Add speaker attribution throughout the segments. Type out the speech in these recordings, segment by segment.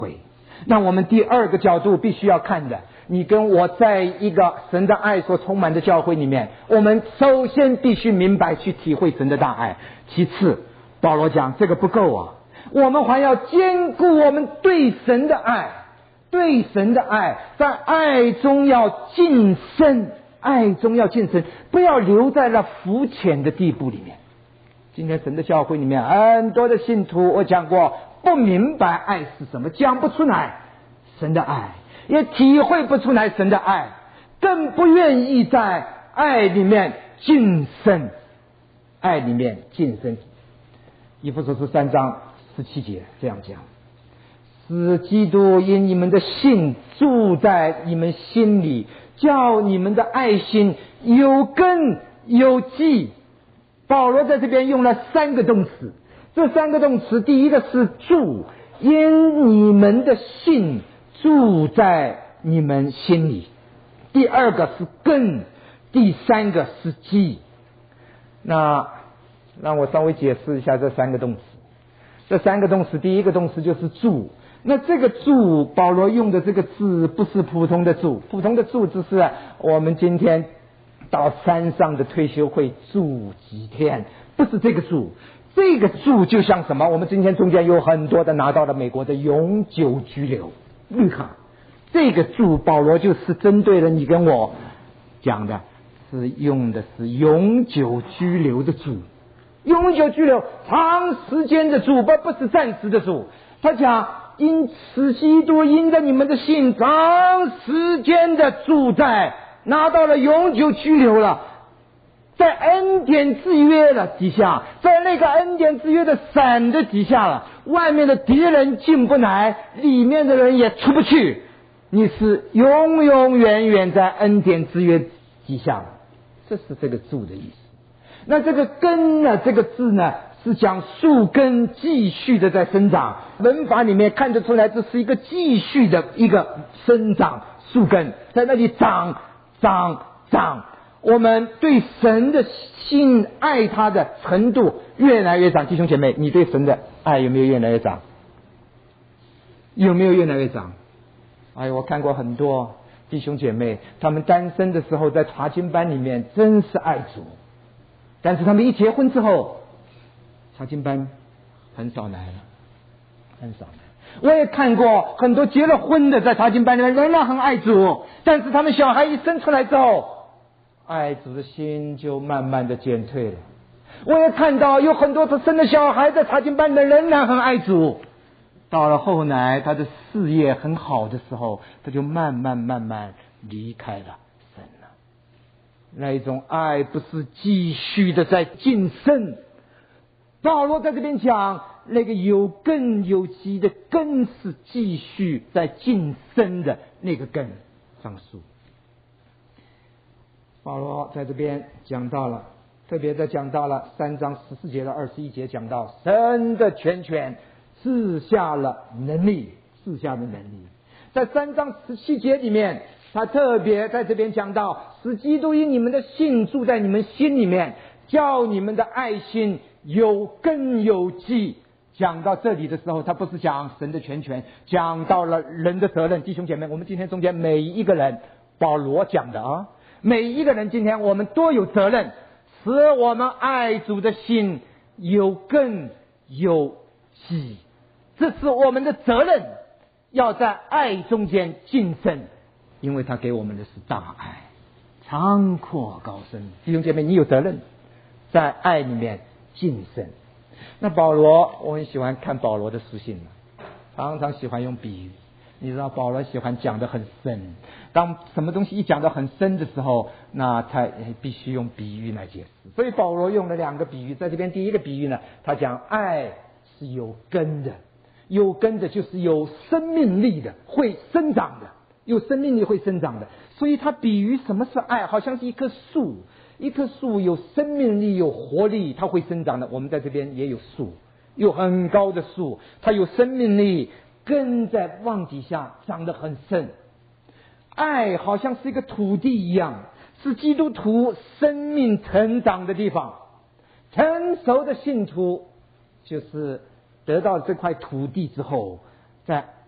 Speaker 1: 那我们第二个角度必须要看的，你跟我在一个神的爱所充满的教会里面，我们首先必须明白去体会神的大爱。其次，保罗讲这个不够啊，我们还要兼顾我们对神的爱，对神的爱，在爱中要晋升，爱中要晋升，不要留在了肤浅的地步里面。今天神的教会里面很多的信徒，我讲过，不明白爱是什么，讲不出来神的爱，也体会不出来神的爱，更不愿意在爱里面晋升，爱里面晋升。以弗所书3章17节这样讲，使基督因你们的信住在你们心里，叫你们的爱心有根有基。保罗在这边用了3个动词，这3个动词，第一个是住，因你们的信住在你们心里；第二个是根；第三个是基。那让我稍微解释一下这3个动词。这3个动词，第一个动词就是住。那这个住，保罗用的这个字不是普通的住，普通的住只是我们今天到山上的退休会住几天，不是这个住。这个住就像什么？我们今天中间有很多的拿到了美国的永久居留绿卡，这个住保罗就是针对了你跟我讲的，是用的是永久居留的住，永久居留，长时间的住，不是暂时的住。他讲因此基督因着你们的信长时间的住在，拿到了永久居留了，在恩典之约了底下，在那个恩典之约的伞的底下了，外面的敌人进不来，里面的人也出不去，你是永永远远在恩典之约底下了，这是这个住的意思。那这个根呢，这个字呢，是讲树根继续的在生长，文法里面看得出来，这是一个继续的一个生长，树根在那里长。我们对神的信爱他的程度越来越长。弟兄姐妹，你对神的爱有没有越来越长？有没有越来越长？我看过很多弟兄姐妹，他们单身的时候在查经班里面真是爱主，但是他们一结婚之后，查经班很少来了，很少来。我也看过很多结了婚的在查经班里面仍然很爱主，但是他们小孩一生出来之后，爱主的心就慢慢的减退了。我也看到有很多他生的小孩在查经班里面仍然很爱主，到了后来他的事业很好的时候，他就慢慢离开了神了。那一种爱不是继续的在晋升。保罗在这边讲，那个有根有基的根是继续在晋升的那个根上树。保罗在这边讲到了，特别在讲到了3章14节到21节，讲到神的全权赐下了能力，赐下的能力。在3章17节里面，他特别在这边讲到，使基督因你们的信住在你们心里面，叫你们的爱心有根有基。讲到这里的时候，他不是讲神的全权，讲到了人的责任。弟兄姐妹，我们今天中间每一个人，保罗讲的每一个人今天我们都有责任，使我们爱主的心有根有基，这是我们的责任，要在爱中间晋升，因为他给我们的是大爱，长阔高深。弟兄姐妹，你有责任在爱里面晋升。那保罗，我很喜欢看保罗的书信，常常喜欢用比喻。你知道保罗喜欢讲得很深，当什么东西一讲得很深的时候，那他必须用比喻来解释。所以保罗用了2个比喻，在这边第一个比喻呢，他讲爱是有根的，有根的就是有生命力的，会生长的，有生命力会生长的。所以他比喻什么是爱，好像是一棵树，一棵树有生命力有活力，它会生长的。我们在这边也有树，有很高的树，它有生命力，根在往底下长得很深。爱好像是一个土地一样，是基督徒生命成长的地方。成熟的信徒就是得到这块土地之后，在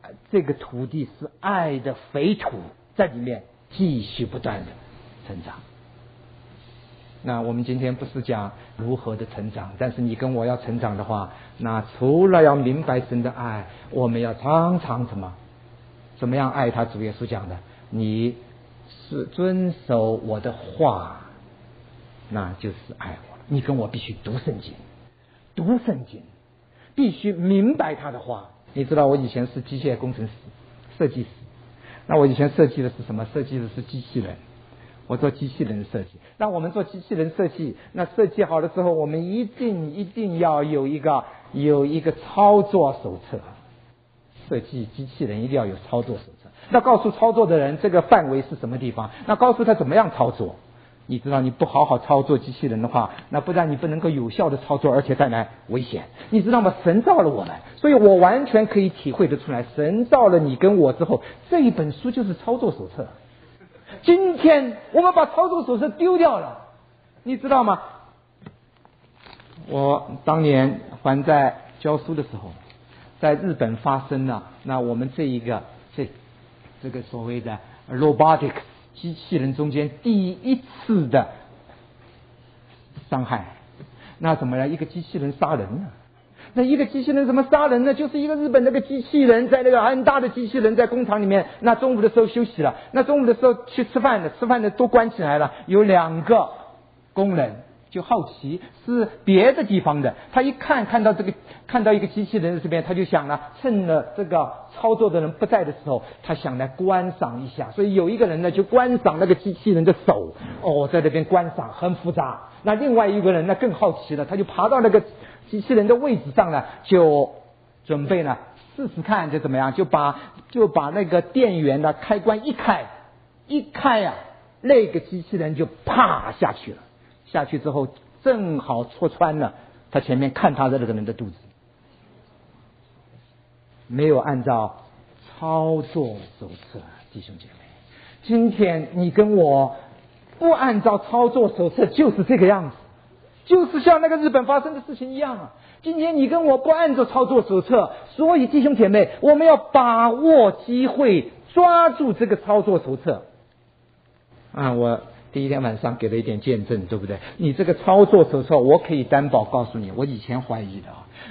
Speaker 1: 这个土地是爱的肥土，在里面继续不断的成长。那我们今天不是讲如何的成长，但是你跟我要成长的话，那除了要明白神的爱，我们要常常怎么样爱他？主耶稣讲的，你是遵守我的话，那就是爱我。你跟我必须读圣经，必须明白他的话。你知道我以前是机械工程师、设计师，那我以前设计的是什么？设计的是机器人。我做机器人设计，那我们做机器人设计，那设计好的时候，我们一定要有一个操作手册。设计机器人一定要有操作手册，那告诉操作的人这个范围是什么地方，那告诉他怎么样操作。你知道你不好好操作机器人的话，那不但你不能够有效的操作，而且带来危险。你知道吗？神造了我们，所以我完全可以体会得出来，神造了你跟我之后，这一本书就是操作手册。今天我们把操作手册丢掉了，你知道吗？我当年还在教书的时候，在日本发生了那我们这个所谓的 robotics 机器人中间第一次的伤害。那怎么样？一个机器人杀人呢？那一个机器人怎么杀人呢？就是一个日本那个机器人，在那个很大的机器人在工厂里面，那中午的时候休息了，那中午的时候去吃饭的都关起来了，有2个工人就好奇是别的地方的，他一看到一个机器人这边，他就想了，趁了这个操作的人不在的时候，他想来观赏一下，所以有一个人呢就观赏那个机器人的手，在那边观赏很复杂。那另外一个人呢更好奇了，他就爬到那个机器人的位置上呢，就准备呢试试看就怎么样，就把那个电源的开关一开啊，那个机器人就啪下去了。下去之后正好戳穿了他前面看他的那个人的肚子，没有按照操作手册。弟兄姐妹，今天你跟我不按照操作手册就是这个样子，就是像那个日本发生的事情一样啊。今天你跟我不按照操作手册，所以弟兄姐妹，我们要把握机会，抓住这个操作手册啊！我第一天晚上给了一点见证，对不对？你这个操作手册，我可以担保告诉你，我以前怀疑的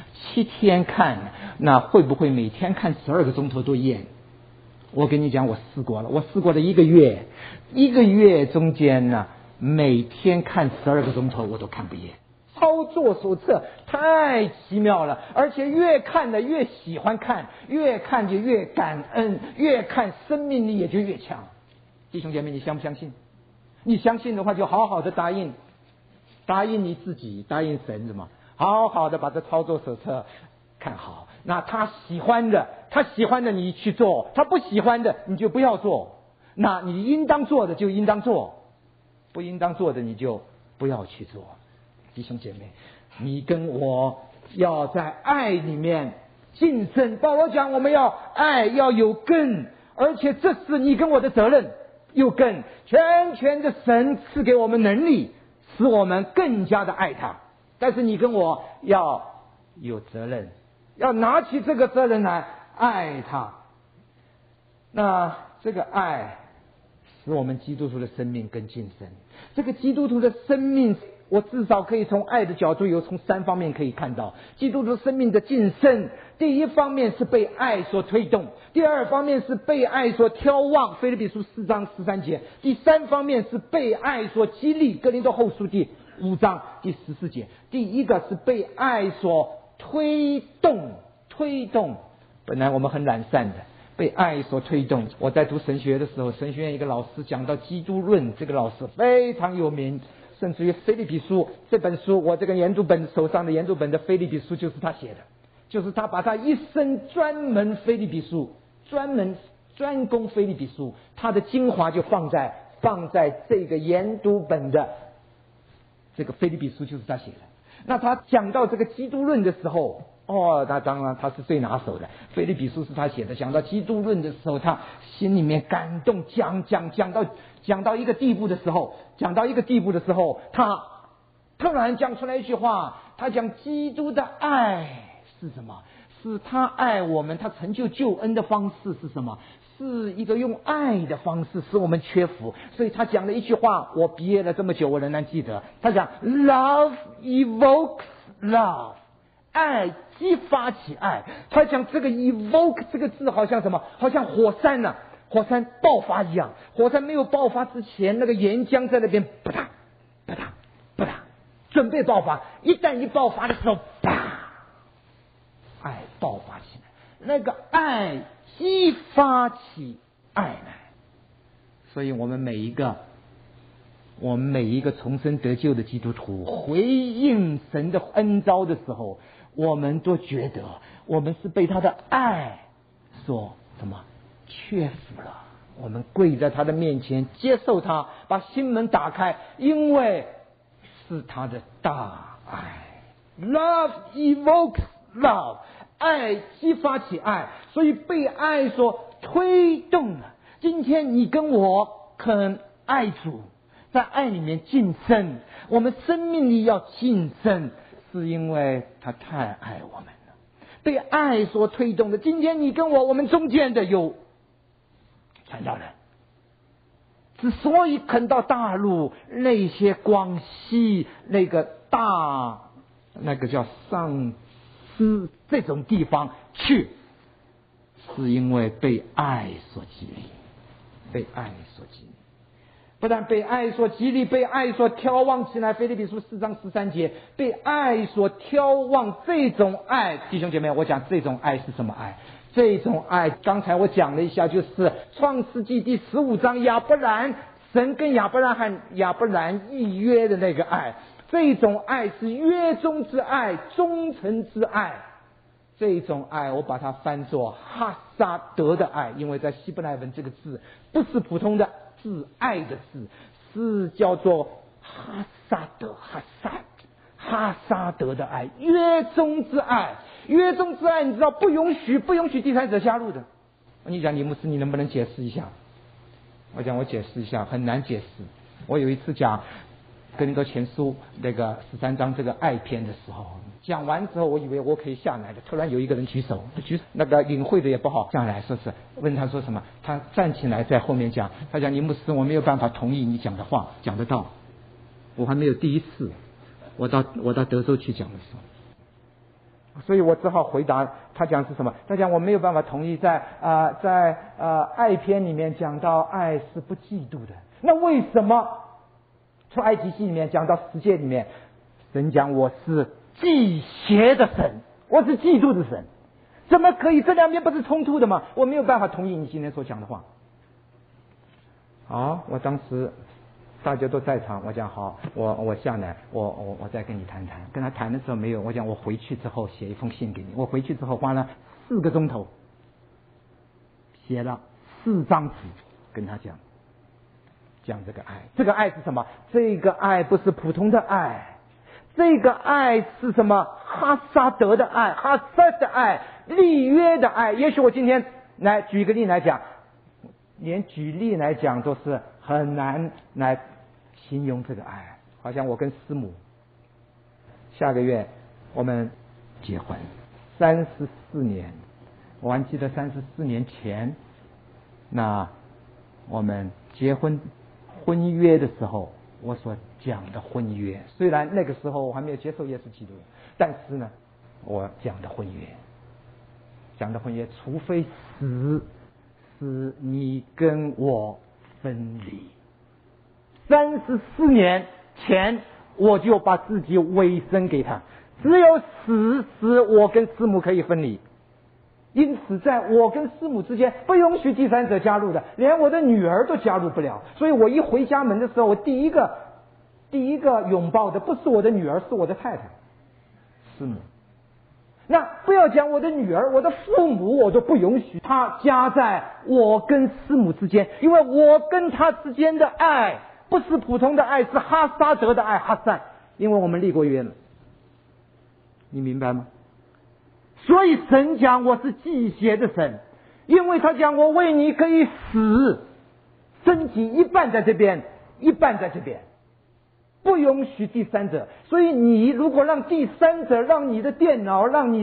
Speaker 1: 7天看，那会不会每天看12个钟头都厌？我跟你讲，我试过了1个月，1个月中间呢，每天看12个钟头我都看不厌。操作手册太奇妙了，而且越看的越喜欢看，越看就越感恩，越看生命力也就越强。弟兄姐妹，你相不相信？你相信的话，就好好的答应你自己，答应神什么？好好的把这操作手册看好。那他喜欢的你去做，他不喜欢的你就不要做。那你应当做的就应当做，不应当做的你就不要去做。弟兄姐妹，你跟我要在爱里面晋升。保罗讲我们要爱要有根，而且这是你跟我的责任。有根，全的神赐给我们能力，使我们更加的爱他。但是你跟我要有责任，要拿起这个责任来爱他。那这个爱使我们基督徒的生命更晋升。这个基督徒的生命，我至少可以从爱的角度从3方面可以看到基督徒生命的晋升。第一方面是被爱所推动，第二方面是被爱所挑望，腓立比书4章13节，第三方面是被爱所激励，哥林多后书第5章第14节。第一个是被爱所推动，本来我们很懒散的，被爱所推动。我在读神学的时候，神学院一个老师讲到基督论，这个老师非常有名，甚至于腓立比书这本书，我这个研读本手上的研读本的腓立比书就是他写的，就是他把他一生专腓立比书，专攻腓立比书，他的精华就放在这个研读本的这个腓立比书，就是他写的。那他讲到这个基督论的时候，他当然他是最拿手的，腓立比书是他写的。讲到基督论的时候，他心里面感动，讲到一个地步的时候，他突然讲出来一句话，他讲基督的爱是什么？ 是他爱我们，他成就救恩的方式是什么？是一个用爱的方式，使我们缺福。所以他讲了一句话，我毕业了这么久，我仍然记得。他讲 Love evokes love， 爱激发起爱。他讲这个 evoke 这个字好像什么？好像火山啊，火山爆发一样。火山没有爆发之前，那个岩浆在那边啪嗒啪嗒啪嗒准备爆发，一旦一爆发的时候，啪，爱爆发起来，那个爱激发起爱来。所以我们每一个重生得救的基督徒回应神的恩召的时候，我们都觉得我们是被他的爱所什么缺服了。我们跪在他的面前接受他，把心门打开，因为是他的大爱。 Love evokes love， 爱激发起爱，所以被爱所推动了。今天你跟我肯爱主，在爱里面晋升，我们生命力要晋升，是因为他太爱我们了，被爱所推动的。今天你跟我们中间的有传道人，之所以肯到大陆那些广西那个叫上司这种地方去，是因为被爱所激励，被爱所激励。不但被爱所激励，被爱所挑望起来。腓立比书4章13节，被爱所挑望，这种爱，弟兄姐妹，我讲这种爱是什么爱？这种爱刚才我讲了一下，就是创世纪第15章神跟亚伯兰立约的那个爱。这种爱是约中之爱，忠诚之爱。这种爱我把它翻作哈萨德的爱，因为在希伯来文这个字不是普通的自爱的字，是叫做哈萨德，哈萨德的爱，约中之爱。约中之爱你知道不允许第三者加入的。你讲李牧师，你能不能解释一下？我解释一下，很难解释。我有一次讲哥林多前书那个13章这个爱篇的时候，讲完之后我以为我可以下来的，突然有一个人举手，那个领会的也不好，下来说是问他说什么，他站起来在后面讲，他讲李牧师，我没有办法同意你讲的话，讲得到，我还没有第一次，我到德州去讲的时候，所以我只好回答他讲是什么，他讲我没有办法同意在爱篇里面讲到爱是不嫉妒的，那为什么出埃及记里面讲到10诫里面，神讲我是忌邪的神，我是嫉妒的神，怎么可以？这两边不是冲突的吗？我没有办法同意你今天所讲的话。好，我当时大家都在场，我讲好，我下来，我再跟你谈谈。跟他谈的时候没有，我讲我回去之后写一封信给你。我回去之后花了4个钟头，写了4张纸跟他讲这个爱。这个爱是什么？这个爱不是普通的爱，这个爱是什么？哈萨德的爱，哈萨的爱，立约的爱。也许我今天来举个例来讲，连举例来讲都是很难来形容这个爱。好像我跟师母下个月我们结婚34年，我还记得34年前，那我们结婚婚约的时候，我所讲的婚约，虽然那个时候我还没有接受耶稣基督，但是呢，我讲的婚约，除非死，是你跟我分离。34年前我就把自己委身给他，只有死使我跟师母可以分离。因此在我跟师母之间不允许第三者加入的，连我的女儿都加入不了。所以我一回家门的时候，我第一个拥抱的不是我的女儿，是我的太太师母。那不要讲我的女儿，我的父母我都不允许他加在我跟师母之间，因为我跟他之间的爱不是普通的爱，是哈萨德的爱，哈萨，因为我们立过约了，你明白吗？所以神讲我是忌邪的神，因为他讲我为你可以死，身体一半在这边，一半在这边，不允许第三者。所以你如果让第三者，让你的电脑，让你的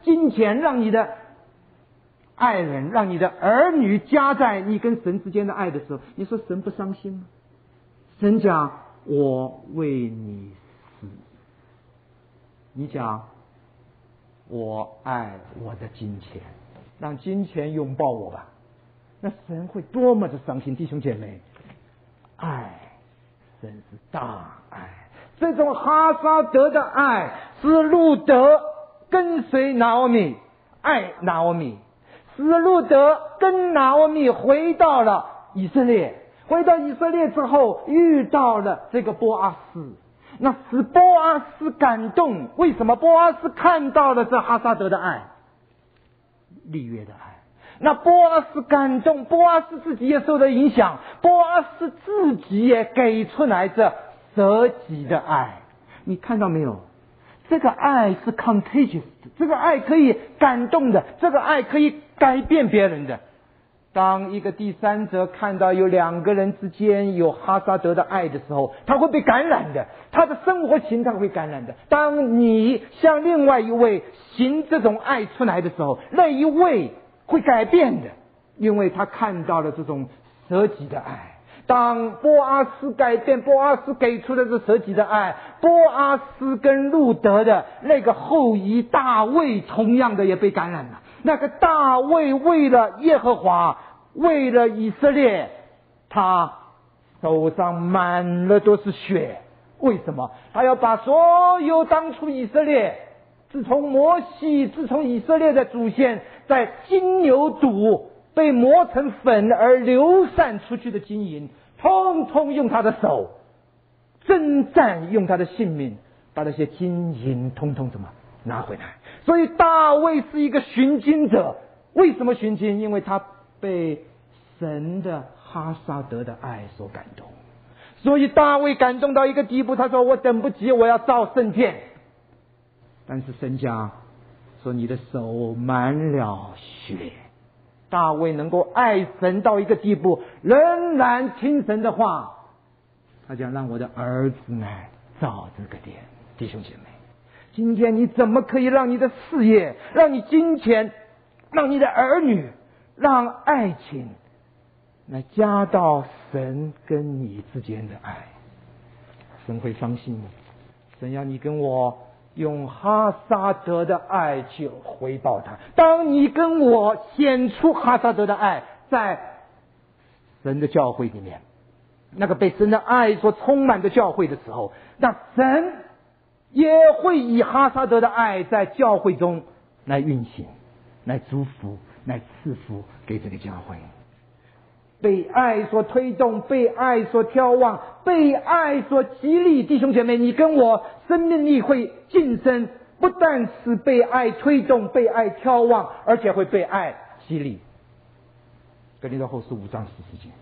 Speaker 1: 金钱，让你的爱人，让你的儿女加在你跟神之间的爱的时候，你说神不伤心吗？神讲我为你死，你讲我爱我的金钱，让金钱拥抱我吧，那神会多么的伤心。弟兄姐妹，爱，神是大爱。这种哈撒德的爱是路德跟随拿俄米，爱拿俄米，使路德跟拿俄米回到了以色列，回到以色列之后遇到了这个波阿斯，那使波阿斯感动。为什么？波阿斯看到了这哈撒德的爱，立约的爱。那波阿斯感动，波阿斯自己也受了影响，波阿斯自己也给出来这舍己的爱。你看到没有？这个爱是 contagious 的，这个爱可以感动的，这个爱可以改变别人的。当一个第三者看到有两个人之间有哈撒德的爱的时候，他会被感染的，他的生活形态会感染的。当你向另外一位行这种爱出来的时候，那一位会改变的，因为他看到了这种舍己的爱。当波阿斯改变，波阿斯给出的是舍己的爱，波阿斯跟路德的那个后裔大卫同样的也被感染了。那个大卫为了耶和华，为了以色列，他手上满了都是血。为什么？他要把所有当初以色列，自从摩西，自从以色列的祖先在金牛犊被磨成粉而流散出去的金银，通通用他的手征战，用他的性命把那些金银通通怎么拿回来。所以大卫是一个寻金者。为什么寻金？因为他被神的哈撒德的爱所感动。所以大卫感动到一个地步，他说我等不及，我要造圣殿。但是神讲说你的手满了血。大卫能够爱神到一个地步，仍然听神的话，他讲让我的儿子来造这个殿。弟兄姐妹，今天你怎么可以让你的事业，让你金钱，让你的儿女，让爱情来加到神跟你之间的爱？神会伤心的。神要你跟我用哈撒德的爱去回报他。当你跟我显出哈撒德的爱，在神的教会里面，那个被神的爱所充满的教会的时候，那神也会以哈撒德的爱在教会中来运行，来祝福，来赐福给这个教会。被爱所推动，被爱所眺望，被爱所激励。弟兄姐妹，你跟我生命力会晋升，不但是被爱推动，被爱眺望，而且会被爱激励。哥林多后书5章14节。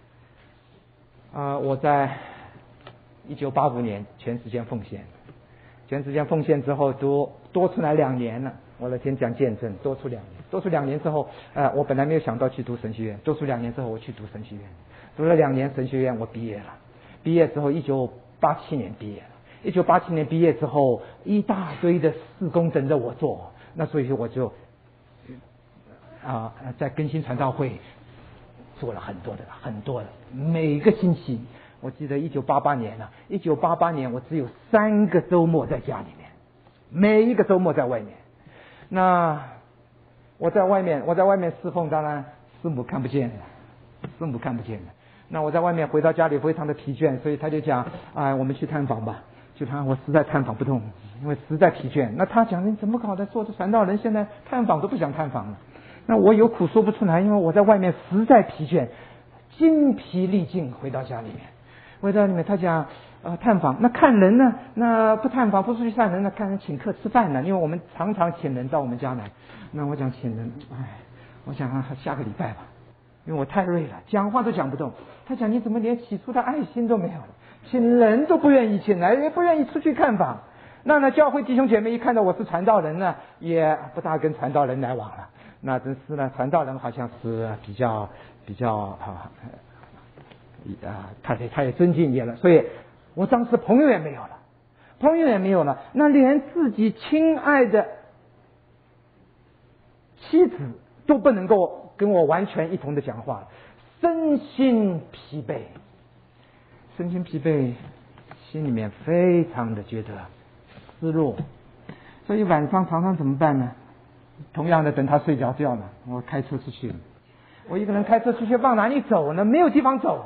Speaker 1: 我在1985年全时间奉献，全时间奉献之后多出来2年了。我的天讲见证，多出2年之后，我本来没有想到去读神学院，多出2年之后我去读神学院，读了2年神学院，我毕业了。毕业之后1987年毕业了。1987年毕业之后，一大堆的事工等着我做，那所以我就在更新传道会做了很多的，每个星期。我记得1988年我只有3个周末在家里面，每一个周末在外面。那我在外面侍奉，当然师母看不见的。那我在外面回到家里非常的疲倦，所以他就讲我们去探访吧。去探，我实在探访不动，因为实在疲倦。那他讲你怎么搞的？做着传道人现在探访都不想探访了。那我有苦说不出来，因为我在外面实在疲倦，精疲力尽。回到家里面，他讲探访，那看人呢？那不探访，不出去看人，那看人请客吃饭呢？因为我们常常请人到我们家来。那我讲请人，我想下个礼拜吧，因为我太累了，讲话都讲不动。他讲你怎么连起初的爱心都没有了？请人都不愿意请来，也不愿意出去看访。那教会弟兄姐妹一看到我是传道人呢，也不大跟传道人来往了。那真是呢，传道人好像是比较他也尊敬你了，所以我当时朋友也没有了。那连自己亲爱的妻子都不能够跟我完全一同的讲话，身心疲惫，心里面非常的觉得失落，所以晚上常常怎么办呢？同样的，等他睡觉呢，我开车出去，我一个人开车出去，往哪里走呢？没有地方走，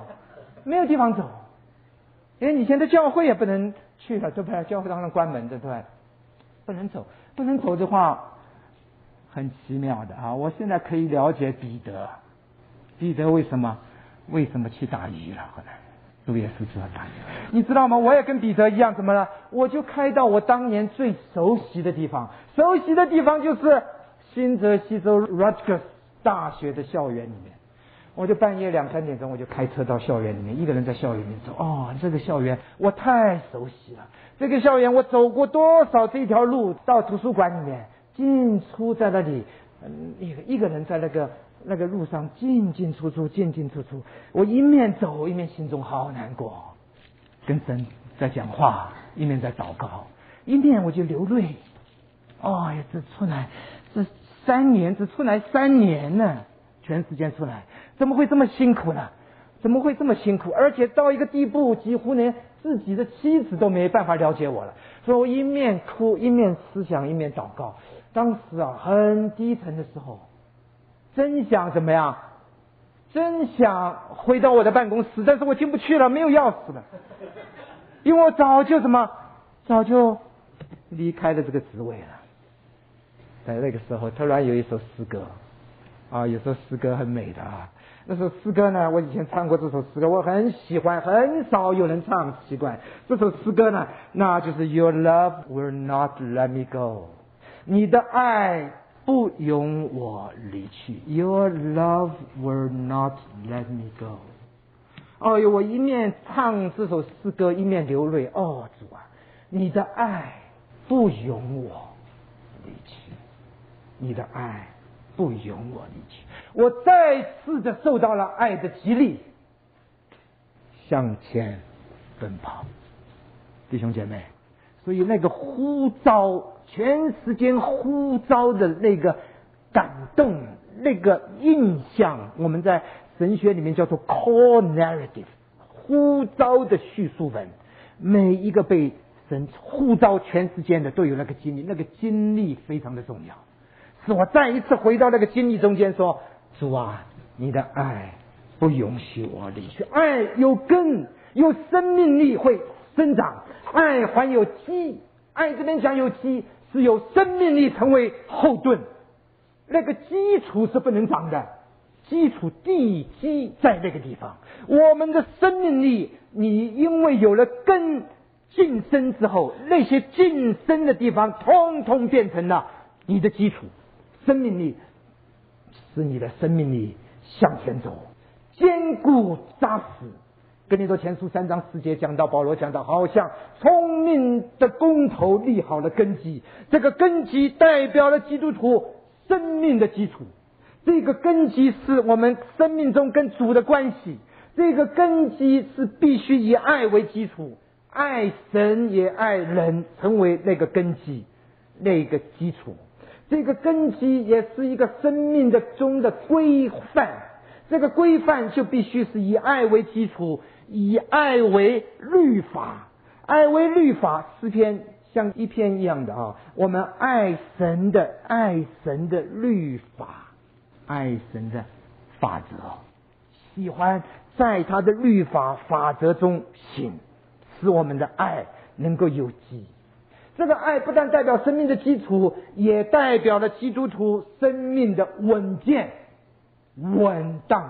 Speaker 1: 因为以前的教会也不能去了，对不对？教会当然关门的，对不对？不能走的话，很奇妙的啊！我现在可以了解彼得为什么去打鱼了？后来主耶稣知道打鱼，你知道吗？我也跟彼得一样，怎么了？我就开到我当年最熟悉的地方就是新泽西州 Rutgers 大学的校园里面。我就半夜2、3点钟，我就开车到校园里面，一个人在校园里面走。这个校园我太熟悉了，这个校园我走过多少这条路到图书馆里面，进出在那里，一个人在那个路上进出出。我一面走一面心中好难过，跟神在讲话，一面在祷告，一面我就流泪。这出来这3年，只出来3年呢，全时间出来。怎么会这么辛苦呢？而且到一个地步，几乎连自己的妻子都没办法了解我了。所以我一面哭，一面思想，一面祷告。当时很低沉的时候，真想怎么样？真想回到我的办公室，但是我进不去了，没有钥匙了，因为我早就离开了这个职位了。在那个时候，突然有一首诗歌有时候诗歌很美的那首诗歌呢，我以前唱过这首诗歌，我很喜欢，很少有人唱，奇怪。这首诗歌呢，那就是 Your love will not let me go， 你的爱不容我离去。 Your love will not let me go。 我一面唱这首诗歌，一面流泪。主啊，你的爱不容我离去，你的爱不容我离去。我再次的受到了爱的激励，向前奔跑。弟兄姐妹，所以那个呼召，全时间呼召的那个感动，那个印象，我们在神学里面叫做 call narrative， 呼召的叙述文。每一个被神呼召全时间的都有那个经历，那个经历非常的重要，是我再一次回到那个经历中间说，主啊，你的爱不允许我离去。爱有根，有生命力，会生长。爱还有基，爱这边讲有基，是有生命力成为后盾。那个基础是不能长的，基础地基在那个地方。我们的生命力，你因为有了根晋升之后，那些晋升的地方通通变成了你的基础。生命力使你的生命力向前走，坚固扎实。哥林多前书3章4节讲到，保罗讲到，好像聪明的工头立好了根基，这个根基代表了基督徒生命的基础。这个根基是我们生命中跟主的关系，这个根基是必须以爱为基础，爱神也爱人，成为那个根基，那个基础。这个根基也是一个生命的中的规范，这个规范就必须是以爱为基础，以爱为律法。爱为律法，诗篇像一篇一样的我们爱神的律法，爱神的法则，喜欢在他的律法法则中行，使我们的爱能够有基。这个爱不但代表生命的基础，也代表了基督徒生命的稳健稳当。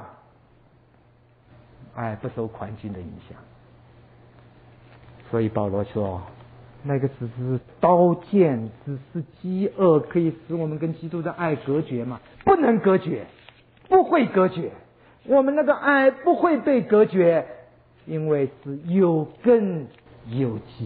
Speaker 1: 爱不受环境的影响。所以保罗说，那个只是刀剑，只是饥饿，可以使我们跟基督的爱隔绝吗？不能隔绝，不会隔绝。我们那个爱不会被隔绝，因为是有根有基。